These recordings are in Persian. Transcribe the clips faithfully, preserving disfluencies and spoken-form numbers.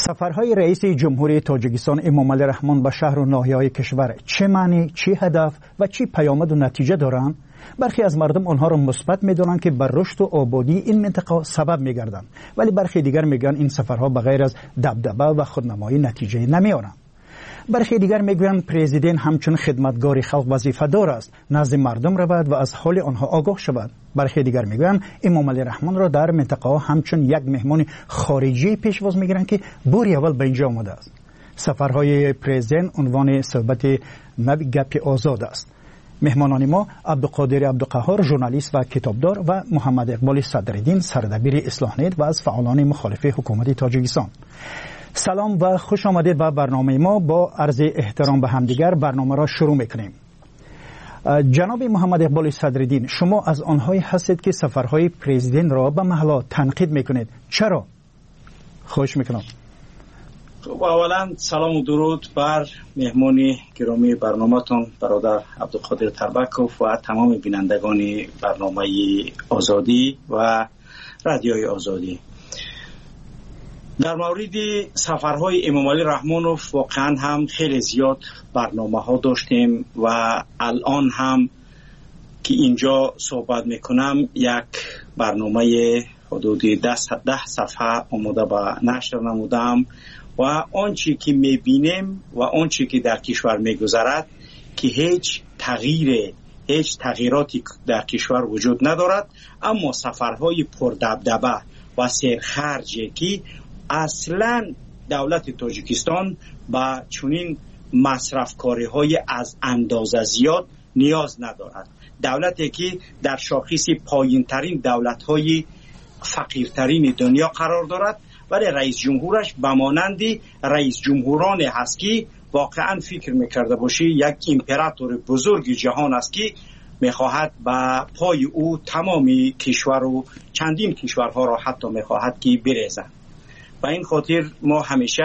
سفرهای رئیس جمهوری تاجیکستان امامعلی رحمان به شهر و ناحیه‌های کشور چه معنی، چه هدف و چه پیامد و نتیجه دارند؟ برخی از مردم آنها را مثبت می‌دانند که بر رشد و آبادی این منطقه سبب می‌گردند، ولی برخی دیگر میگن این سفرها بغیر از دبدبه و خودنمایی نتیجه نمی‌آورند. برخی دیگر میگویند پرزیدنت همچون خدمتگار خلق وظیفه دار است، نزد مردم رود و از حال آنها آگاه شود. برخی دیگر میگویند امامعلی رحمان را در منطقه همچون یک مهمان خارجی پیشواز میگیرند که باری اول به اینجا آمده است. سفرهای پرزیدنت عنوان صحبت نبی گپ آزاد است. مهمانان ما عبدالقادر عبدالقهار، ژورنالیست و کتابدار، و محمد اقبال صدرالدین، سردبیر اصلاح نیت و از فعالان مخالف حکومت تاجیکستان. سلام و خوش آمدید به برنامه ما. با عرض احترام به همدیگر برنامه را شروع میکنیم. جناب محمد اقبال صدرالدین، شما از آنهایی هستید که سفرهای پرزیدنت را به محلا تنقید میکنید. چرا؟ خوش میکنم. خب اولا سلام و درود بر مهمانی گرامی برنامه‌تان برادر عبدالقادر تربکوف و تمام بینندگان برنامه آزادی و رادیوی آزادی. در مورد سفرهای امامعلی رحمانوف واقعا هم خیلی زیاد برنامه ها داشتیم و الان هم که اینجا صحبت میکنم یک برنامه حدود ده صفحه آماده به نشر نمودم و آنچه که میبینیم و آنچه که در کشور میگذرد که هیچ تغییر هیچ تغییراتی در کشور وجود ندارد، اما سفرهای پردبدبه و سرخرجی که اصلا دولت تاجیکستان با چنین مصرفکاری های از اندازه زیاد نیاز ندارد. دولتی که در شاخص پایین ترین دولت های فقیرترین دنیا قرار دارد، ولی رئیس جمهورش به مانند رئیس جمهوران هست که واقعا فکر میکرده باشی یک امپراتور بزرگ جهان است که میخواهد به پای او تمامی کشور و چندین کشورها را حتی میخواهد که بریزد. و این خاطر ما همیشه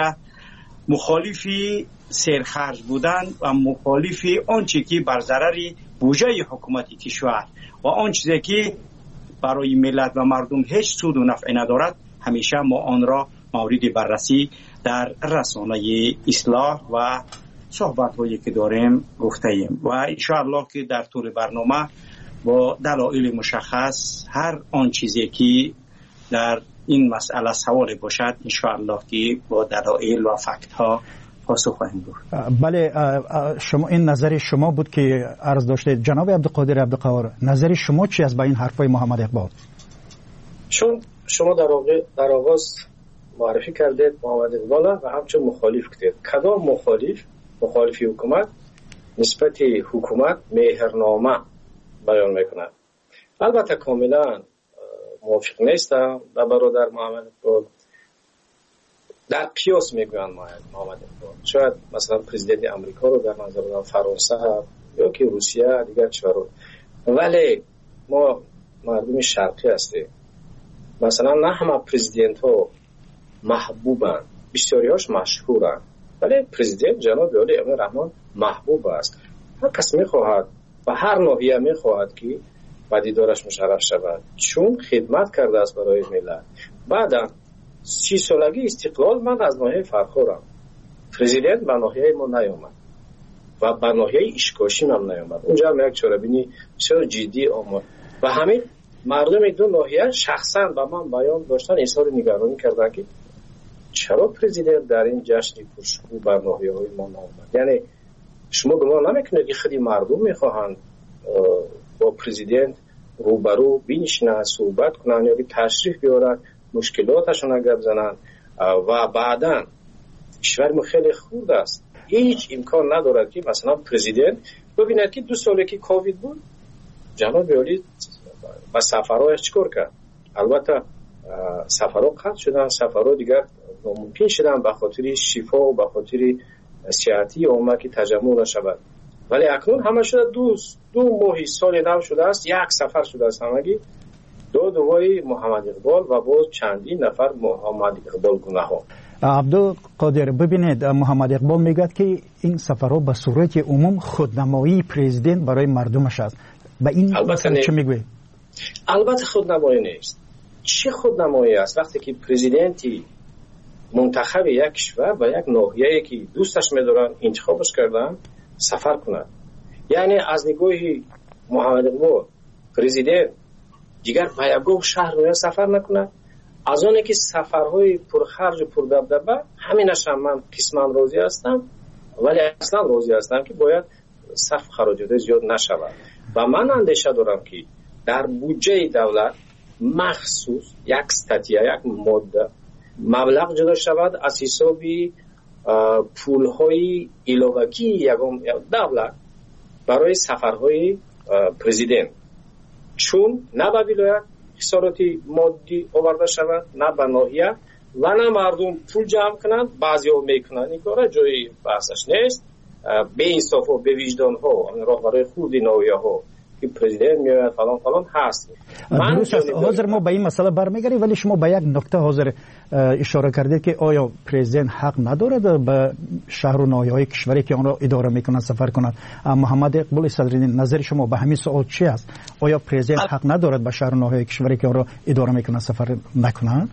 مخالفی سرخرج بودن و مخالفی آنچه که بر ضرر بودجه حکومت کشور و آن چیزی که برای ملت و مردم هیچ سود و نفعی ندارد، همیشه ما آن را مورد بررسی در رسانه اصلاح و صحبت هایی که داریم گفته ایم و انشاءالله که در طول برنامه با دلایل مشخص هر آن چیزی که در این مسئله سوال باشد انشاءالله که با دلایل و فکت ها پاسخ خواهیم گفت. بله، شما این نظر شما بود که عرض داشتید. جناب عبدالقادر عبدالقهار، نظر شما چی از با این حرفای محمد اقبال؟ چون شما در واقع در آغاز معرفی کردید محمد اقبال و همچون مخالف کردید. کدام مخالف؟ مخالفی حکومت نسبت حکومت مهرنامه بیان میکنند. البته کاملا موافق نیستم و برادر محمد اقبال در قیاس میگویند محمد اقبال. شاید مثلا پرزیدنت امریکا رو در نظر بگیریم، فرانسه یا که روسیه، دیگر کشورها، ولی ما مردم شرقی هستیم. مثلا نه همه پرزیدنت ها محبوبند، بسیاری هاش مشهورند، ولی پرزیدنت جناب امامعلی رحمان محبوب است. هر کس میخواهد و هر ناحیه میخواهد که و دیدارش مشرف شود، چون خدمت کرده است برای ملت. بعدا سی سالگی استقلال من از ناحیه فرخورم. پرزیدنت به ناحیه ما نیامد و به ناحیه اشکاشی هم نیامد. اونجا هم یک چاره‌بینی بسیار جدی آمد و همین مردم دو ناحیه شخصا به من بیان داشتن، اظهار نگرانی کردن که چرا پرزیدنت در این جشن پرشکوه بر ناحیه‌های ما نیامد. یعنی شما گمان نمیکنید که خیلی مردم میخواهند با پرزیدنت روبرو بنشینند، صحبت کنند یا تشریف بیارند، مشکلاتشون گپ بزنند و بعداً کشور ما خیلی خرد است. هیچ امکان ندارد که مثلا پرزیدنت ببیند که دو ساله که کووید بود جناب عالی با سفرهایش چیکار کرد. البته سفرها قطع شدن، سفرها دیگر ناممکن شدن به خاطر شفا و به خاطر سیاحتی عامه که تجمع نشود، ولی اکنون همه شده دو دو ماه سال نو شده است، یک سفر شده است همگی دو دوای محمد اقبال و باز چندین نفر محمد اقبال گونه‌ها. عبدالقادر، ببینید محمد اقبال میگه که این سفرها به صورت عموم خودنمایی پرزیدنت برای مردمش است. به این البته چه میگوی؟ البته خودنمایی نیست. چه خودنمایی است وقتی که پرزیدنتی منتخب یک کشور و یک ناحیه‌ای که دوستش می‌دارن انتخابش کردن سفر کنند. یعنی از نگاه محمد اقبال پرزیدنت دیگر به یک شهر رو سفر نکنه. از اونه که سفرهای پرخرج و پردبدبه همینش هم من قسما راضی هستم، ولی اصلا راضی هستم که باید صرف خراجات زیاد نشود و من اندیشه دارم که در بودجه دولت مخصوص یک استاتیا یک ماده مبلغ جدا شود از حسابی پولهای علاوه‌ای یگام دولت برای سفرهای پرزیدنت، چون نه به ولایت خساراتی مادی آورده شود، نه به ناحیه و نه مردم پول جمع کنند. بعضی‌ها میکنند این کارا، جای بحثش نیست. به انصاف و به وجدان ها راهبرای خود ناحیه ها که پرزیدنت میاد فلان فلان هست. من حاضر ما به این مسئله برمیگردیم، ولی شما به یک نکته حاضر اشاره کردید که آیا پرزیدنت حق ندارد به شهر و ناحیه‌های کشوری که آن را اداره میکنند سفر کند؟ محمد اقبال صدرالدین، نظر شما به همین سوال چی است؟ آیا پرزیدنت حق ندارد به شهر و ناحیه‌های کشوری که آن را اداره میکنند سفر نکند؟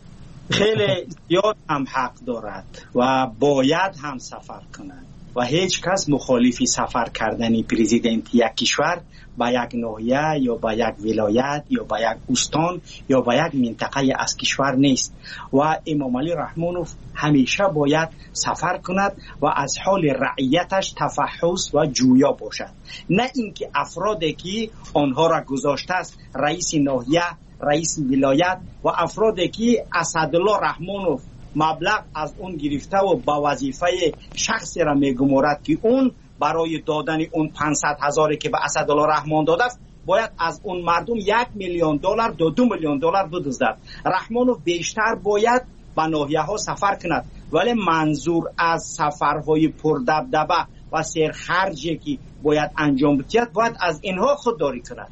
خیلی زیاد هم حق دارد و باید هم سفر کند و هیچ کس مخالفی سفر کردن پرزیدنت یک کشور به یک ناحیه یا به یک ولایت یا به یک استان یا به یک منطقه از کشور نیست و امام علی رحمانوف همیشه باید سفر کند و از حال رعیتش تفحص و جویا باشد، نه اینکه افرادی که آنها را گذاشته است رئیس ناحیه، رئیس ولایت و افرادی که اسدالله رحمانوف مبلغ از اون گرفته و با وظیفه شخصی را میگمارد که اون برای دادن اون پانصد هزاری که به اسدالله رحمان داده است باید از اون مردم یک میلیون دلار دو دو میلیون دلار بدزدد. رحمانوف بیشتر باید به ناحیه ها سفر کند، ولی منظور از سفرهای پردبدبه و سرخرجی که باید انجام بدهد باید از اینها خودداری کند.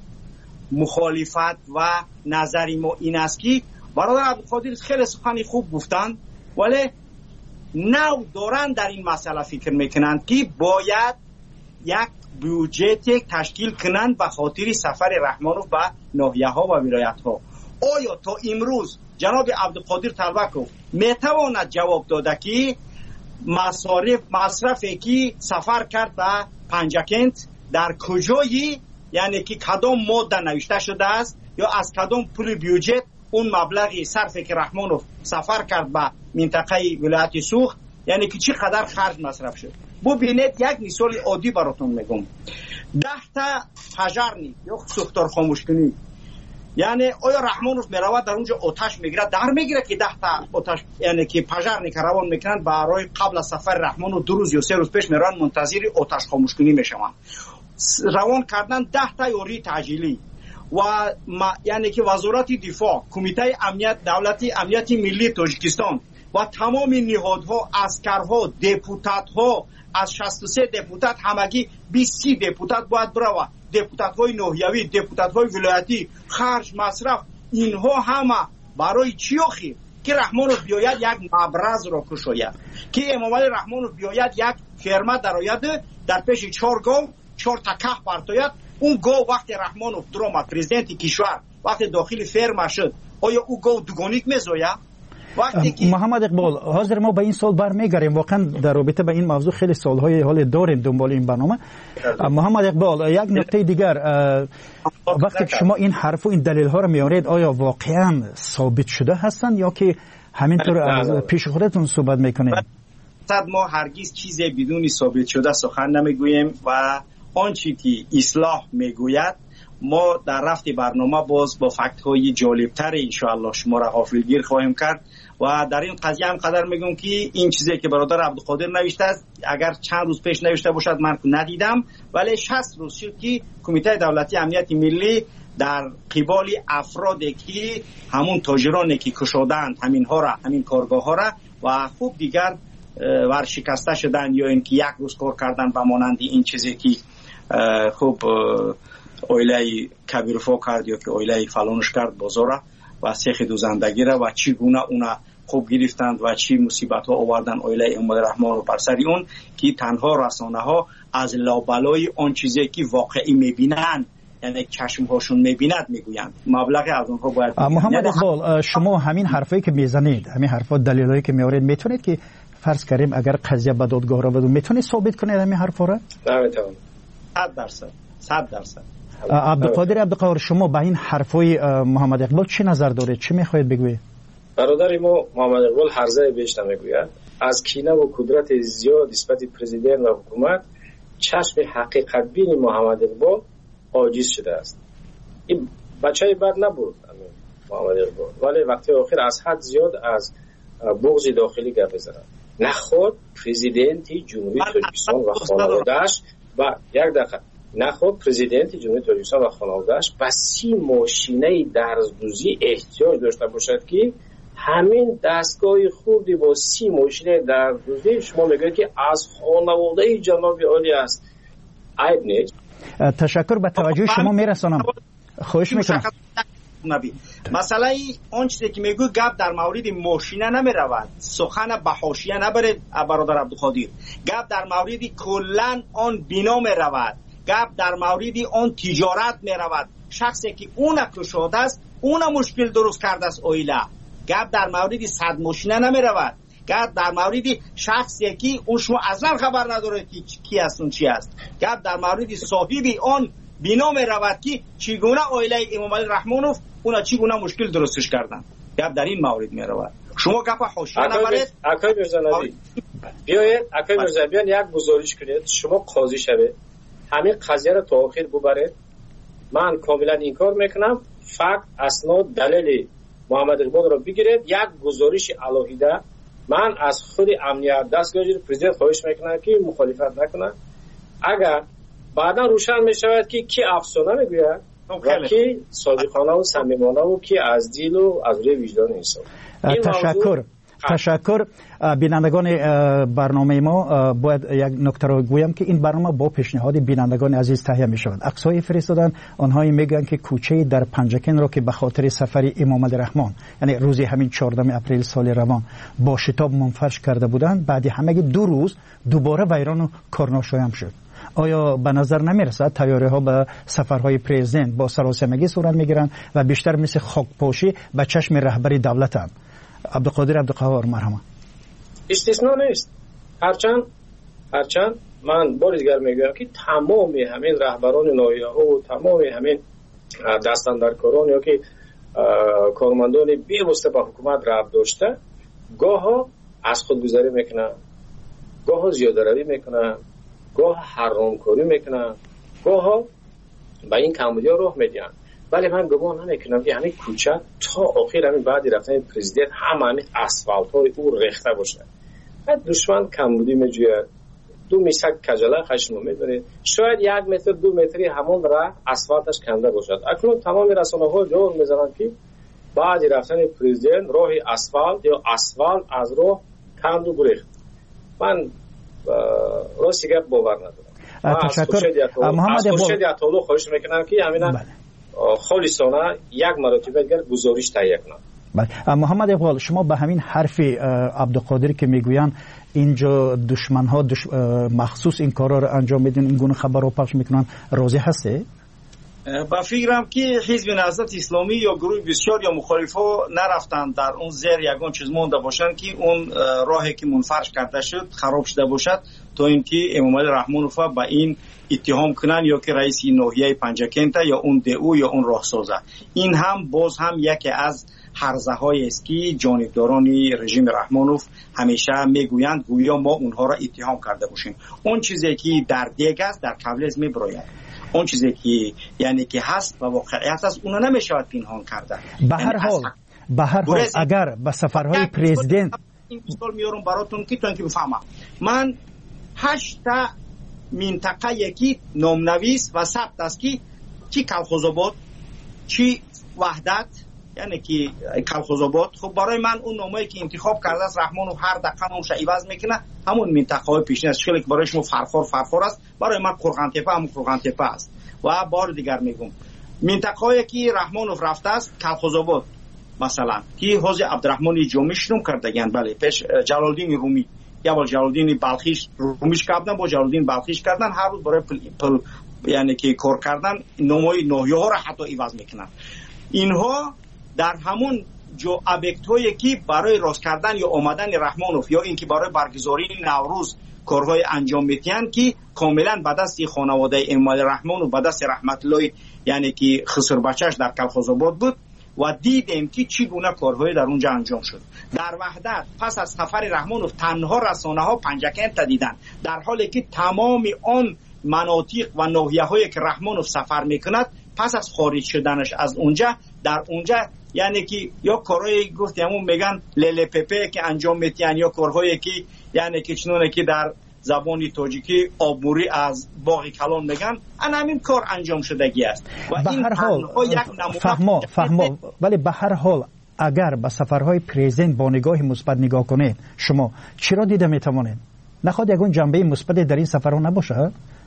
مخالفت و نظری ما این است که برادر عبدالقادر خیلی سخنی خوب گفتند، ولی نو دارن در این مسئله فکر میکنند که باید یک بودجه تشکیل کنند به خاطر سفر رحمانوف به ناحیه ها و ولایت ها. آیا تا امروز جناب عبدالقادر تلبکوف میتواند جواب داده که مصارف مصرفی که سفر کرد به پنجکند در کجایی، یعنی که کدام ماده نوشته شده است یا از کدام پول بودجه اون مبلغی صرفی که رحمانوف سفر کرد به منطقه ولایت سوخت، یعنی که چی قدر خرج مصرف شد. ببینید یک مثال عادی براتون میگم. ده تا پژارنی یا سوختار خاموش کنی، یعنی آیا رحمانوف میرود در اونجا آتش میگیره در میگیره که ده تا آتش، یعنی که پژارنی که روان میکنن برای قبل از سفر رحمانوف دو روز یا سه روز پیش میرن منتظر آتش خاموش کنی میشوند. روان کردن ده تا یوری تعجیلی و ما یعنی که وزارت دفاع، کمیته امنیت دولتی امنیت ملی تاجیکستان و تمام نهادها، عسکرها، دپوتاتها، از شصت و سه دپوتات همگی بیست دپوتات باید بروه، دپوتات‌های ناحیوی، دپوتات‌های ولایتی، خرج مصرف، اینها همه برای چی آخی؟ که رحمانوف بیاید یک مبرز را کشاید، که امام علی رحمانوف بیاید یک فرمه درآید در پیش چهار گاو چهار تا که برتاید. اون گاو وقتی رحمانوف درآمد پرزیدنت کشور وقتی داخل فرم شد، آیا او گاو دوگانیک میزوید؟ محمد اقبال، حاضر ما به این سال برمیگردیم. واقعا در رابطه به این موضوع خیلی سالهای حال داریم دنبال این برنامه. محمد اقبال، یک نکته دیگر، وقتی که شما این حرف و این دلیل ها رو میارید آیا واقعا ثابت شده هستند یا که همینطور از پیش خودتون صحبت میکنید؟ صد ما هرگز چیزی بدون ثابت شده سخن نمیگوییم و آنچه که اصلاح میگوید ما در رفت برنامه باز با فکت های جالبتر انشاءالله شما را غافلگیر خواهیم کرد و در این قضیه هم قدر میگم که این چیزی که برادر عبدالقادر نوشته است اگر چند روز پیش نوشته باشد من ندیدم، ولی شصت روز شد که کمیته دولتی امنیت ملی در قبال افرادی که همون تاجرانی که کشادند همین ها را همین کارگاه ها را و خوب دیگر ورشکسته شدن یا اینکه یک روز کار کردن به مانند این چیزی که خوب اویله کبیرفا کرد یا که اویله فلانش کرد بازار و سیخ دوزندگی را و چی گونه اونا خوب گرفتند و چی مصیبت ها آوردن اویله امام رحمان رو بر سر اون که تنها رسانه ها از لابلای آن چیزی که واقعی میبینن یعنی چشم هاشون میبیند میگویند مبلغ از اونها باید محمد اقبال شما همین حرفایی که میزنید همین حرفا دلایلی که میارید میتونید که فرض کنیم اگر قضیه به دادگاه رو بدون میتونید ثابت کنید همین حرفا رو؟ نمیتونم. صد درصد صد درصد. عبدالقادر عبدالقهار شما به این حرفای محمد اقبال چه نظر دارید؟ چه میخواهید بگویید؟ برادر ما محمد اقبال هرزه بیش نمیگوید. از کینه و قدرت زیاد نسبت پرزیدنت و حکومت چشم حقیقت بین محمد اقبال عاجز شده است. این بچه بد نبود محمد اقبال، ولی وقتی آخر از حد زیاد از بغض داخلی گپ میزنند. نخود پرزیدنت جمهوری تاجیکستان و خانواده‌اش و یک دقیقه نخود پرزیدنت جمهوری تاجیکستان و خانواده‌اش با سی ماشینه درزدوزی احتیاج داشته باشد که همین دستگاه خوردی با سی ماشینه درزدوزی شما میگوید که از خانواده جناب عالی است. عیب نیست. تشکر به توجه شما میرسانم. خواهش میکنم. مثلا اون چیزی که میگو گپ در مورد ماشینه نمیرود، سخن به حاشیه نبرید برادر عبدالقادر، گپ در مورد کلن آن بنا میرود، گپ در مورد آن تجارت میرود. شخصی که اون کشاده است اون مشکل درست کرده است اویلا. گپ در مورد صد ماشینه نمیرود، گپ در مورد شخصی که اون شما اصلا خبر نداره که کی است اون چی است. گپ در مورد صاحب آن بنا میرود که چگونه عائله امام علی رحمانوف اونا چگونه مشکل درستش کردن. گپ در این مورد میرود. شما گپ حاشیه نبرید. اکای میرزا نبی بیاید اکای میرزا بیان یک گزارش کنید، شما قاضی شوید همین قضیه رو تا آخر ببرید. من کاملا انکار میکنم. فقط اسناد دلیل محمد اقبال رو بگیرید، یک گزارش علاهیده. من از خود امنیت دستگاه پرزیدنت خواهش میکنم که مخالفت نکنه. اگر بعدا روشن میشود که کی افسانه میگوید و کی صادقانه و صمیمانه و کی از دل و از روی وجدان انسان. تشکر. تشکر. بینندگان برنامه ما باید یک نکته رو گویم که این برنامه با پیشنهاد بینندگان عزیز تهیه می شود. عکس‌های فرستادن آنهایی میگن که کوچه در پنجکن را که به خاطر سفر امام علی رحمان یعنی روز همین چهاردهم اپریل سال روان با شتاب منفرش کرده بودند، بعد همه دو روز دوباره ویران و کارناشایم شد. آیا به نظر نمیرسد طیاره ها به سفرهای پرزیدنت با سراسیمگی صورت میگیرند و بیشتر مثل خاکپاشی به چشم رهبری دولتند؟ عبدالقادر عبدالقهار مرحبا. استثناء نیست. هرچند هرچند من بار دیگر میگویم که تمام همین رهبران ناحیه‌ها و تمام همین دستاندرکاران یا که کارمندان بی‌واسطه با حکومت ربط داشته گاه از خودگذری میکنن، گاه زیاده‌روی میکنن، گاه حرامکاری میکنن، گاه به این کمبودی‌ها راه میدن. ولی من گمان نمیکنم که همین کوچه تا آخر همین بعدی رفتن پرزیدنت همه همین اسفالت های او ریخته باشه. بعد دشمن کمبودی میجوید، دو میسک کجله خشم میدونه، شاید یک متر دو متری همون راه اسفالتش کنده باشد. اکنون تمام رسانه ها جور میزنن که بعدی رفتن پرزیدنت راه اسفالت یا اسفالت از راه کند و گریخت. من راستی گپ باور ندارم. تشکر. محمد اقبال خورشید خواهش میکنم که همینا خالصانه یک مرتبه دیگر گزارش تهیه کنم. بله. محمد اقبال شما به همین حرف عبدالقادر که میگویند اینجا دشمن ها دش... مخصوص این کارا رو انجام میدن، این گونه خبر رو پخش میکنن، راضی هستی؟ با فکرم که حزب نهضت اسلامی یا گروه بسیار یا مخالفا نرفتن در اون زیر یگان چیز مونده باشن که اون راهی که منفرش کرده شد خراب شده باشد تا اینکه امام علی رحمانوف به این اتهام کنن یا که رئیس ناحیه پنجکنت یا اون دئو یا اون راهسازه. این هم باز هم یکی از هرزه های است که جانبداران رژیم رحمانوف همیشه میگویند گویا ما اونها را اتهام کرده باشیم. اون چیزی که در دیگ است در کبلز میبراید. اون چیزی که یعنی که هست و واقعیت است اونو نمیشود پنهان کرده. به هر حال به هر حال اگر به سفرهای پرزیدنت این مثال میارم براتون که تو که بفهمم. من هشت تا منطقه یکی نامنویس و ثبت است که چی کلخوزآباد چی وحدت یعنی که کلخوزآباد. خب برای من اون نامه‌ای که انتخاب کرده است رحمان و هر دقیقه اونش عوض میکنه همون منطقه های پیشین است. شکلی که برای شما فرفار فرفار است برای من قرغن تپه همون قرغن تپه است. و بار دیگر میگم منطقه هایی که رحمانوف رفته است کلخوزآباد مثلا که حاج عبدالرحمن جامی شروع کردگن، بله پیش جلالدین رومی یا با جلالدین بلخیش رومیش کردن با جلالدین بلخیش کردن، هر روز برای پل, پل یعنی که کار کردن نمای نوحیه ها را حتی عوض میکنن. اینها در همون جو ابکت هایی که برای راست کردن یا آمدن رحمانوف یا اینکه برای برگزاری نوروز کارهای انجام میتین که کاملا به دست خانواده امام رحمانوف به دست رحمت الله یعنی که خسر بچهش در کلخاز آباد بود و دیدیم که چگونه کارهای در اونجا انجام شد. در وحدت پس از سفر رحمانوف تنها رسانه ها پنجکن دیدن، در حالی که تمام آن مناطق و ناحیه هایی که رحمانوف سفر میکند پس از خارج شدنش از اونجا در اونجا یعنی که یا کارهایی گفتیم میگن لیلی پپه که انجام میتین یا کارهایی که یعنی که چنونه که در زبانی تاجیکی آبوری از باغ کلان میگن، ان همین کار انجام شدگی است و این هر حال فهمو فهمو ولی به هر حال اگر به سفرهای پرزیدنت با نگاه مثبت نگاه کنید شما چرا دیده میتوانید نخواد یگان جنبه مثبت در این سفرها نباشه؟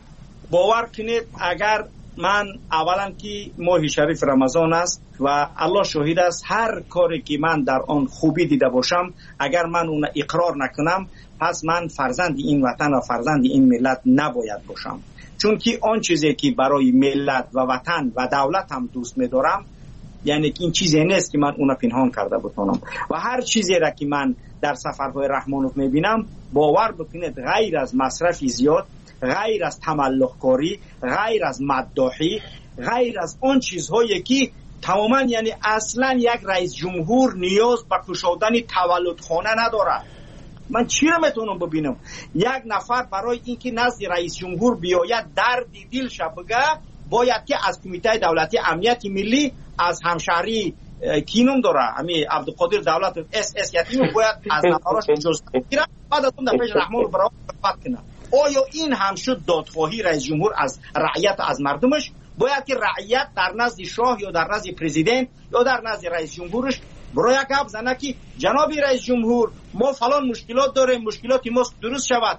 باور کنید اگر من اولا که ماه شریف رمضان است و الله شاهد است هر کاری که من در آن خوبی دیده باشم اگر من اون اقرار نکنم پس من فرزند این وطن و فرزند این ملت نباید باشم، چون که آن چیزی که برای ملت و وطن و دولت هم دوست می‌دارم یعنی که این چیزی نیست که من اون پنهان کرده بتونم و هر چیزی را که من در سفرهای رحمانوف می‌بینم باور بکنید غیر از مصرف زیاد، غیر از تملق‌کاری، غیر از مداحی، غیر از آن چیزهایی که تماما یعنی اصلا یک رئیس جمهور نیاز به گشادن تولدخانه نداره. من چی را میتونم ببینم؟ یک نفر برای اینکه نزد رئیس جمهور بیاید درد دلش بگه باید که از کمیته دولتی امنیت ملی از همشهری کینوم داره همین عبدالقادر دولت اس اس یتیم باید از نفراش جزء بگیره بعد از اون دفعه رحمان رو برای صحبت کنه. آیا این هم شد دادخواهی رئیس جمهور از رعیت از مردمش؟ باید که رعیت در نزد شاه یا در نزد پرزیدنت یا در نزد رئیس جمهورش برای یک گپ زنه که جناب رئیس جمهور ما فلان مشکلات داریم مشکلات ما درست شود.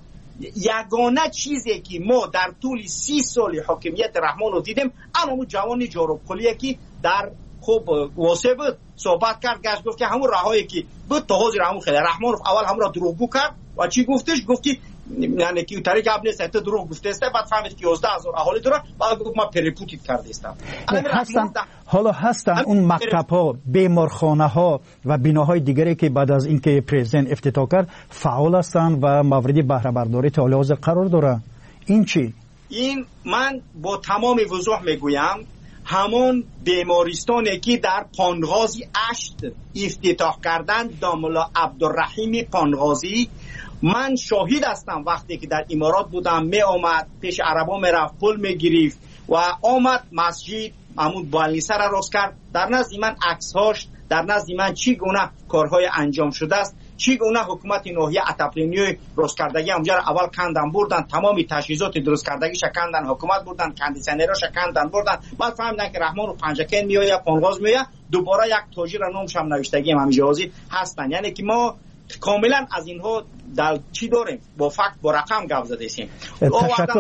یگانه چیزی که ما در طول سی سال حاکمیت رحمان رو دیدیم اما جوانی جاروب کلیه که در خوب واسه بود صحبت کرد گشت گفت که همون راهایی که بود تا حاضر همون خیلی رحمان اول هم را دروغگو کرد و چی گفتش گفت که یعنی که طریق ابن سیت دروغ گفته است بعد فهمید که یازده هزار اهالی داره بعد گفت ما پریپوتیت کرده استم هستن حالا هستن اون مکتب ها بیمارخانه ها و بناهای دیگری که بعد از اینکه پرزیدنت افتتاح کرد فعال هستند و مورد بهره برداری تا حاضر قرار داره. این چی؟ این من با تمام وضوح میگویم همون بیمارستانی که در پانغازی اشت افتتاح کردن داملا عبدالرحیم پانغازی من شاهد هستم وقتی که در امارات بودم می آمد پیش عربا می رفت پول می گرفت و آمد مسجد محمود بالنیسه را راست کرد. در نزد من عکس‌هاش در نزد من چی گونه کارهای انجام شده است چی گونه حکومت ناحیه اتپلینی راست کردگی اونجا را اول کندن بردن تمامی تجهیزات درست کردگی شکندن حکومت بردن کندیسنرها شکندن بردن بعد فهمیدن که رحمان و پنجکن میآید پانغاز میآید دوباره یک تاجر نامش هم نوشتگی هم جهازی هستن. یعنی که ما کاملا از اینها در چی داریم با فکت با رقم گپ زدیم. تشکر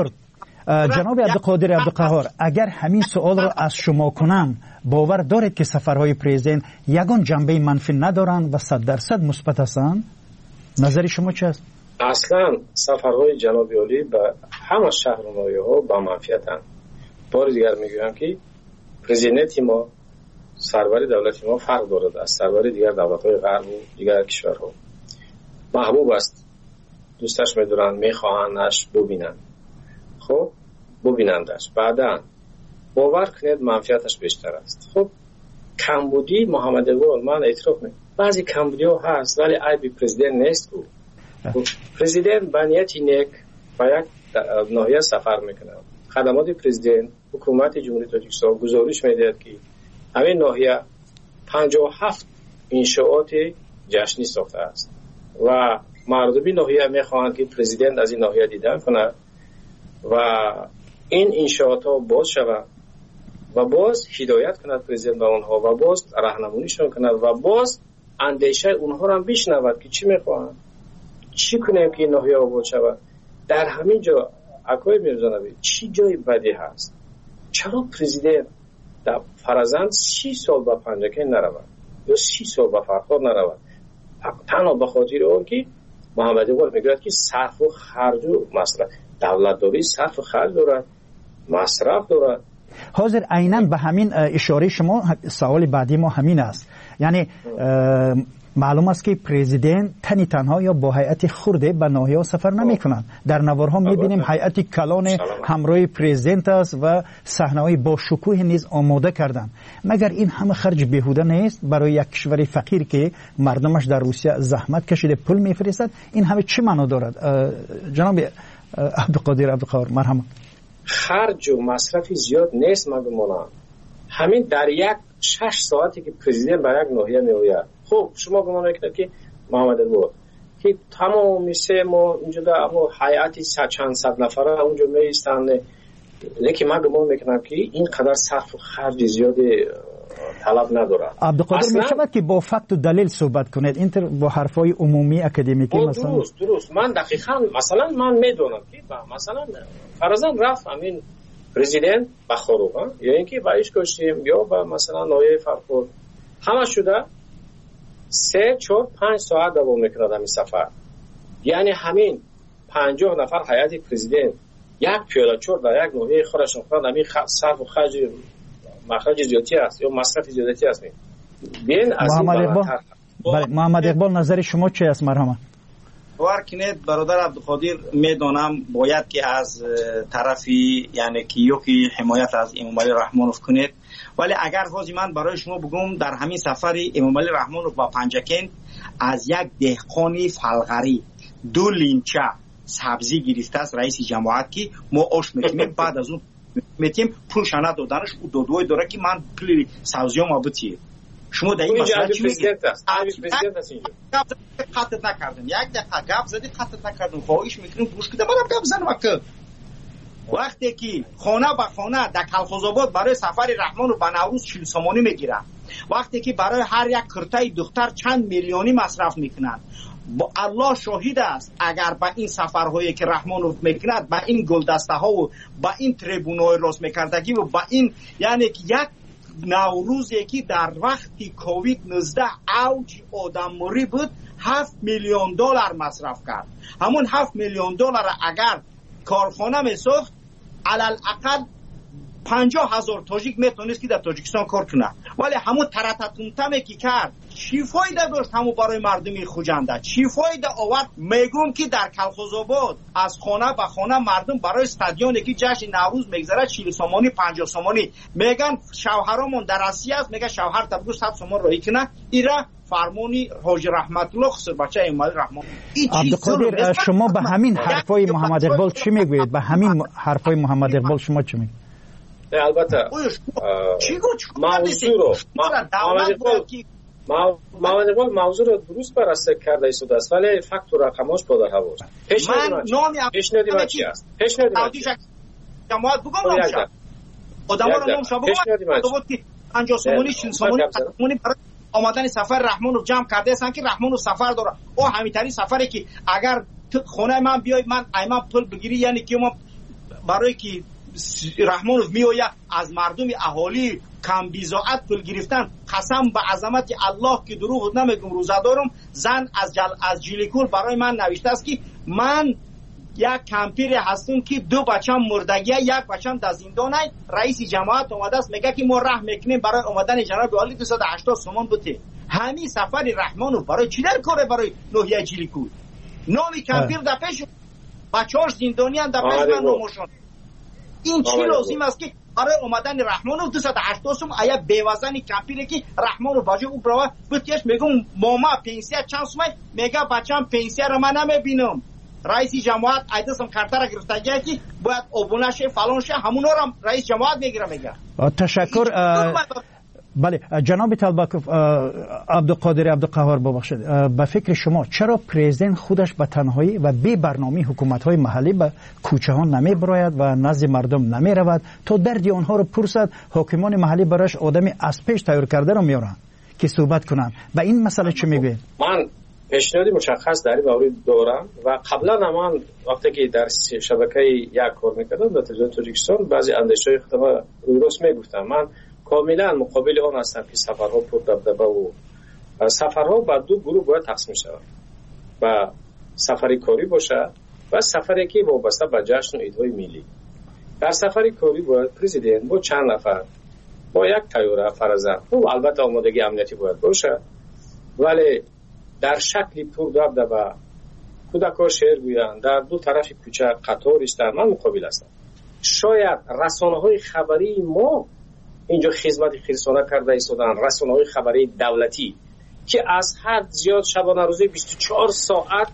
جناب عبدالقادر عبدالقهار. اگر همین سوال را از شما کنم باور دارید که سفرهای پرزیدنت یگان جنبه منفی ندارند و صد درصد مثبت هستند؟ نظر شما چه است؟ اصلا سفرهای جناب عالی به همه شهر و ناحیه ها با منفیتند. بار دیگر میگویم که پرزیدنت ما سرور دولت ما فرق دارد از سرور دیگر دولت‌های غرب و دیگر کشورها. محبوب است، دوستش می‌دارن، می‌خواهنش ببینن. خب ببینندش بعداً باور کنید منفیتش بیشتر است. خب کمبودی محمد اقبال من اعتراف می‌کنم بعضی کمبودی‌ها هست ولی عیب پرزیدنت نیست. او پرزیدنت به نیتی نیک و یک ناحیه سفر می‌کنه. خدمات پرزیدنت حکومت جمهوری تاجیکستان گزارش می‌دهد که همین ناحیه پنجاه و هفت انشاءات جشنی ساخته است و مردمی ناحیه میخواهند که پرزیدنت از این ناحیه دیدن کنه و این انشاءات ها باز شود و باز هدایت کند پرزیدنت به اونها و باز راهنماییشون کند و باز اندیشه اونها را هم بشنود که چی میخواهند چی کنیم که این ناحیه آباد شود. در همین جا اکای میرزانوی چی جای بدی هست؟ چرا پرزیدنت در فرزند سی سال با پنجکن نرود یا سی سال با فرخار نرود؟ تنها به خاطر اون که محمد اقبال میگوید که صرف و خرج و مثلا دولت داری صرف و خرج دارد. مصرف دارد. حاضر عیناً به همین اشاره شما سوال بعدی ما همین است. یعنی معلوم است که پرزیدنت تنی تنها یا با هیئت خرده به ناحیه‌ها سفر نمی‌کنند. در نوارها می‌بینیم هیئت کلان همراه پرزیدنت است و صحنه‌های با شکوه نیز آماده کردند. مگر این همه خرج بیهوده نیست برای یک کشور فقیر که مردمش در روسیه زحمت کشیده پول می‌فرستد؟ این همه چه معنا دارد؟ جناب عبدالقادر عبدالقهار مرحبا. خرج و مصرفی زیاد نیست من گمانم. همین در یک شش ساعتی که پرزیدنت به یک ناحیه میآید، خب شما گمان میکنید که محمد بود که تمام میشه ما اونجا در اما هیئتی چند صد نفره اونجا میایستند، لیکن من گمان میکنم که این قدر صرف و خرج زیاد طلب نداره. عبدالقادر میشود که با فکت و دلیل صحبت کنید، اینتر با حرفای عمومی اکادمیکی مثلا. درست درست من دقیقاً مثلا من میدونم که مثلا فرضاً رفت همین پرزیدنت به خروق یا اینکه با ایش کشیم یا با مثلا نایه فرخورد همه شده سه چهار پنج ساعت دوام میکند همین سفر. یعنی همین پنجاه نفر هیئت پرزیدنت یک پیاده چور در یک ناحیه خودشون خواهد همین صرف و خرج مخرج زیادی است یا مصرف زیادی است. بین از این بالاتر. بله محمد اقبال نظر شما چه است مرحبا؟ باور کنید برادر عبدالقادر میدانم باید که از طرفی یعنی کیوکی حمایت از امام علی رحمانوف کنید، ولی اگر خواهی من برای شما بگم در همین سفر امام علی رحمانوف با پنجکین از یک دهقانی فلغری دو لینچه سبزی گرفته است رئیس جماعت که ما آش میکنیم بعد از اون میتیم پولش ندادنش او دو دوی داره که من پلی سبزی ما بتیه. شما در این مسئله چی میگید؟ قطعت نکردم یک دقیقه گپ زدی قطعت نکردم خواهش میکنم گوش کده منم گپ زنم که وقتی که خانه به خانه در کلخوزآباد برای سفر رحمان و به نوروز چهل سامانی میگیرن، وقتی که برای هر یک کرته دختر چند میلیونی مصرف میکنن، با الله شاهد است اگر با این سفرهایی که رحمانوف میکند با این گلدسته ها و با این تریبونای راست میکردگی و با این یعنی که یک نوروزی که در وقتی کووید نوزده اوج آدم‌مری بود هفت میلیون دلار مصرف کرد. همون هفت میلیون دلار اگر کارخانه میساخت علل اقل پنجاه هزار تاجیک میتونست که در تاجیکستان کار کنه، ولی همون ترتتونتمه که کرد چی فایده داشت؟ همون برای مردمی خوجنده چی فایده آورد؟ میگم که در کلخوزآباد از خانه به خانه مردم برای استادیونی که جشن نوروز میگذره چهل سامانی پنجاه سامانی میگن شوهرامون در آسیا است، میگه شوهر تبگو صد سامان رایی کنه. ایرا فرمانی حاج رحمت الله خسر بچه امام رحمان. عبدالقادر شما به همین حرفای محمد اقبال چی میگوید؟ به همین حرفای محمد اقبال شما چی میگوید؟ البته موضوع رو محمد اقبال موضوع رو درست بررسی کرده ایستاده است، ولی فکت و رقماش با در هواست. پیشنهادی من چی است؟ پیشنهادی من چی است؟ جماعت بگم نامشد آدم ها رو نامشد بگم که پنجاه سامانی چهل سامانی برای آمدن سفر رحمانوف جمع کرده هستن که رحمانوف سفر داره. او همیتری سفری که اگر خونه من بیای من ایمان پول بگیری یعنی که ما برای که رحمانوف میآید از مردم اهالی کم بیزاعت پول گرفتن، قسم به عظمت الله که دروغ نمیگم روزه دارم، زن از جل از جیلیکول برای من نوشته است که من یک کمپیر هستم که دو بچم مردگی یک بچم در زندانه، رئیس جماعت اومده است میگه که ما راه میکنیم برای اومدن جناب عالی دویست و هشتاد سومان بوده. همین سفر رحمانوف برای چی در کاره برای ناحیه جیلیکول نامی کمپیر در پیش بچه‌هاش زندانی اند در پیش من نامشون. این چی لازم است که برای اومدن رحمانوف دویست و هشتاد سوم آیا بیوزنی کمپیره که رحمانوف باجه او برای بتیش میگم ماما پنسیه چند سومه میگه بچم پنسیه رو من نمیبینم. رئیس جماعت ایدسم کارتا را گرفته گه که باید ابونه شه فلان شه همونا رو رئیس جماعت میگیره میگه. تشکر. بله جناب طلبکوف عبدالقادر عبدالقهار ببخشید، به فکر شما چرا پرزیدنت خودش به تنهایی و بی برنامه حکومت‌های محلی به کوچه ها نمی براید و نزد مردم نمی رود تا دردی آنها رو پرسد؟ حاکمان محلی براش آدمی از پیش تیار کرده رو میارن که صحبت کنن. به این مسئله چه میگوید؟ من پیشنهادی مشخص در این مورد دارم و قبلا من وقتی که در شبکه یک کار میکردم در تلویزیون تاجیکستان بعضی اندیشه‌های خودم درست میگفتم. من کاملا مقابل آن هستم که سفرها پر دبدبه و سفرها با دو گروه باید تقسیم شود، و سفری کاری باشه و سفری که وابسته به جشن و عیدهای ملی. در سفر کاری باید پرزیدنت با چند نفر با یک تیاره فرضاً و البته آمادگی امنیتی باید باشه، ولی در شکلی پر دبدبه کودکان شعر گویند در دو طرف کوچه قطار ایستند. من مقابل هستم. شاید رسانه‌های خبری ما اینجا خدمت رسانه کرده ایستادن، رسانه‌های خبری دولتی که از حد زیاد شبانه روزی بیست و چهار ساعت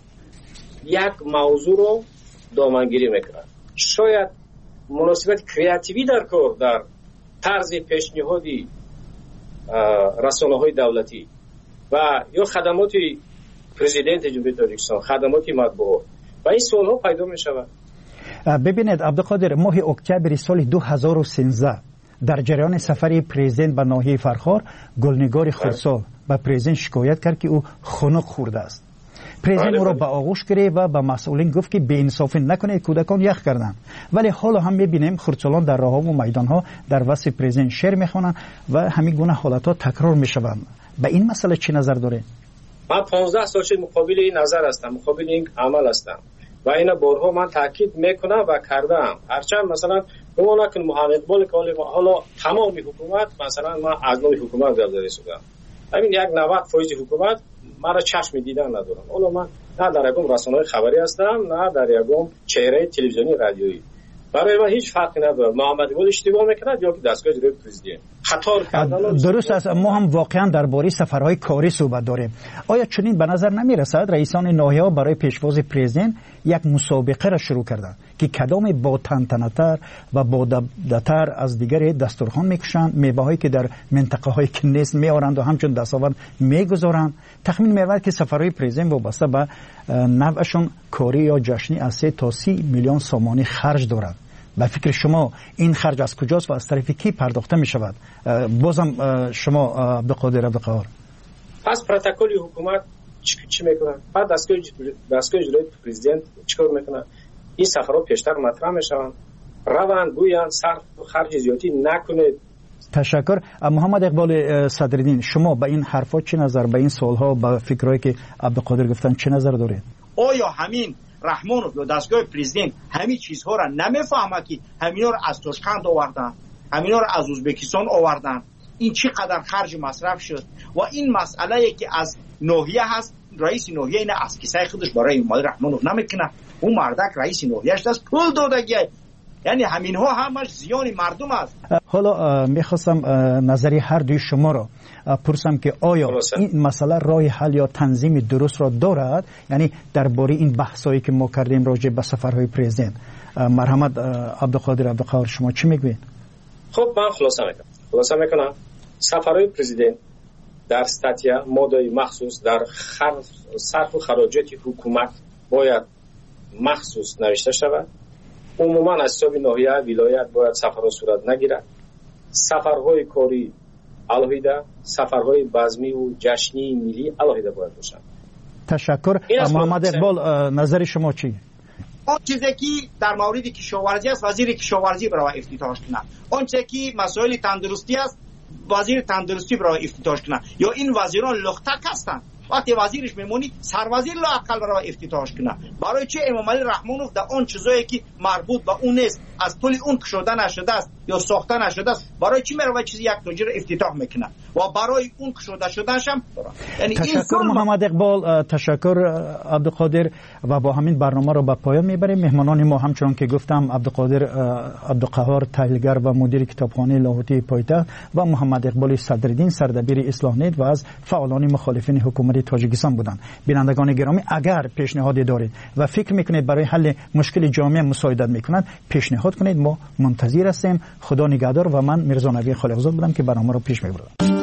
یک موضوع رو دامنگیری میکنند. شاید مناسبت کریاتیوی در کار در طرز پیشنهادی رسانه‌های دولتی و یا خدمات پرزیدنت جمهوری تاجیکستان، خدمات مطبوعات و این سوال‌ها پیدا می‌شود. ببینید عبدالقادر، ماه اکتبر سال دو هزار و سیزده در جریان سفر پرزیدنت به ناحیه فرخار، گلنگار خرسال به پرزیدنت شکایت کرد که او خنک خورده است. پرزیدنت او را به آغوش گرفت و به مسئولین گفت که بی‌انصافی نکنید، کودکان یخ کردند. ولی حالا هم می‌بینیم خردسالان در راه‌ها و میدان‌ها در وصف پرزیدنت شعر می‌خوانند و همین گونه حالت‌ها تکرار می‌شوند. به این مسئله چه نظر دارید؟ من پانزده سال شد مقابل این نظر هستم، مقابل این عمل هستم و اینا بارها من تاکید میکنم و کردم. هرچند مثلا گمان نکن محمد اقبال که حالا تمامی حکومت مثلا من از نوع حکومت گرداری شدم، همین یک نود درصد حکومت مرا چشم دیدن ندارم. حالا من نه در یکم رسانه‌های خبری هستم نه در یکم چهره تلویزیونی رادیویی، برای من هیچ فرقی نداره محمد اقبال اشتباه میکنه یا که دستگاه اجرایی پرزیدنت خطا کردن. درست است. ما هم واقعا درباره سفرهای کاری صحبت داریم. آیا چنین به نظر نمی رسد رئیسان ناحیه‌ها برای پیشواز پرزیدنت یک مسابقه را شروع کردند که کدام با تنتنه‌تر و با دبده‌تر از دیگر دسترخوان میکشند، میوه‌هایی که در منطقه‌های که نیست میآورند و همچون دستاورد میگذارند؟ تخمین می‌رود که سفرهای پرزیدنت وابسته به نوعشون کاری یا جشنی از سه تا سی میلیون سومانی خرج دارد. به فکر شما این خرج از کجاست و از طرف کی پرداخته می شود؟ بازم شما عبدالقادر عبدالقهار. پس پروتکل حکومت چی, چی میکنه؟ بعد دستگاه دستگاه اجرایی پرزیدنت چیکار میکنه؟ این سفرها پیشتر مطرح میشن، روند گویان صرف خرج زیادی نکنید. تشکر. محمد اقبال صدرالدین، شما به این حرفا چه نظر، به این سوالها، به فکرایی که عبدالقادر گفتن چه نظر دارید؟ آیا همین رحمانوف یا دستگاه پرزیدنت همین چیزها را نمیفهمه که همینا را از تاشکند آوردن، همینا را از ازبکستان آوردن؟ این چقدر خرج مصرف شد و این مسئله که از ناحیه هست، رئیس ناحیه اینه از کیسه خودش برای محمد رحمانوف نمیکنه، اون مردک رئیس ناحیه‌اش دست پول دادگیه. یعنی همین ها همش زیان مردم است. حالا میخواستم نظری هر دوی شما را پرسم که آیا این مسئله راه حل یا تنظیم درست را دارد؟ یعنی درباره این بحثایی که ما کردیم راجع به سفرهای پرزیدنت، مرحمت عبدالقادر عبدالقهار شما چی میگوید؟ خب من خلاصه میکنم خلاصه میکنم سفرهای پرزیدنت در استاتیا ماده مخصوص در صرف و خراجات حکومت باید مخصوص نوشته شود. عموما از حساب ناحیه ولایت باید سفرها صورت نگیرد. سفرهای کاری علاوه سفرهای بزمی و جشنی ملی علاوه باید باشند. تشکر. محمد اقبال نظر شما چی؟ آن چیزی که در مورد کشاورزی است وزیر کشاورزی برای افتتاحش کنه، آن چیزی که مسائل تندرستی است وزیر تندرستی برای افتتاحش کنه. یا این وزیران لختک هستند، وقتی وزیرش میمونی سروزیر لااقل برای افتتاحش کنه. برای چه امام علی رحمانوف در آن چیزایی که مربوط به اون نیست از پول اون کشوده نشده است یا ساخته نشده است، برای چی میره چیزی یک تاجر افتتاح میکنه و برای اون کشوده شدهش هم یعنی تشکر محمد اقبال، تشکر عبدالقادر. و با همین برنامه رو به پایان میبریم. مهمانان ما همچنان که گفتم عبدالقادر عبدالقهار تحلیلگر و مدیر کتابخانه لاهوتی پایتخت و محمد اقبال صدرالدین سردبیر اصلاح نیت و از فعالان مخالفین حکومت تاجیکستان بودند. بینندگان گرامی، اگر پیشنهادی دارید و فکر میکنید برای حل مشکل جامعه مساعدت میکنند پیشنهاد کنید، ما منتظر هستیم. خدا نگهدار و من میرزا نوی خالقزاد بودم که برنامه رو پیش میبردم.